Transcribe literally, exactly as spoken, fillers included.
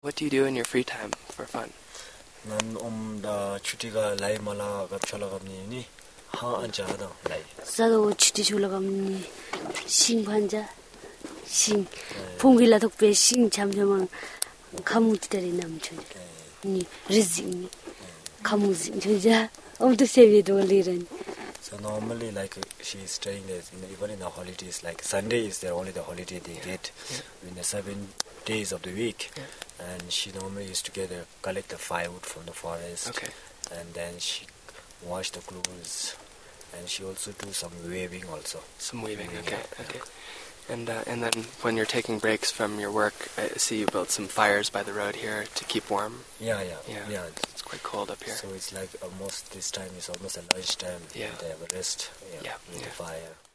What do you do in your free time for fun? 난 엄다 추티가 라이말라 갑철라감니니 하안자다 라이. 사도 추티 졸라감니 싱반자 싱 봉길라 덕배 싱 잠잠한 가무들이 남죠. 니 리징니 가무징 저자 엄도 세비도 리런. So normally, like she's staying there, in, even in the holidays, like Sunday is the only the holiday they yeah. get yeah. in the seven days of the week, yeah. and she normally used to get a, collect the firewood from the forest, okay. and then she wash the clothes, and she also do some weaving also. Some weaving, okay, yeah. okay. And uh, and then when you're taking breaks from your work, I see you built some fires by the road here to keep warm. Yeah, yeah, yeah. yeah. It's quite cold up here. So it's like almost this time is almost a lunch time. Yeah. They have a rest. Yeah, yeah. with yeah. the fire.